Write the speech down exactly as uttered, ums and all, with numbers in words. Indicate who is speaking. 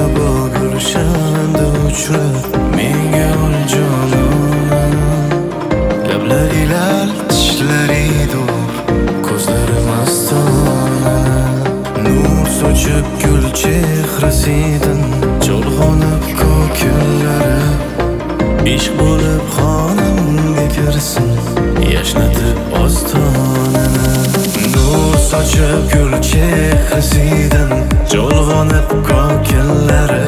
Speaker 1: bu gulshanda uchrab menga ol jonim. Lablari lal, tishlari dur, ko'zlari mastona. Nur sochib gul chehrasidan cholg'onib ko'killari. Ishq bo'lib xonamga kirsin, yashnatib ostonani. Nur sochib gul chehrasidan cholg'onib ko'killari.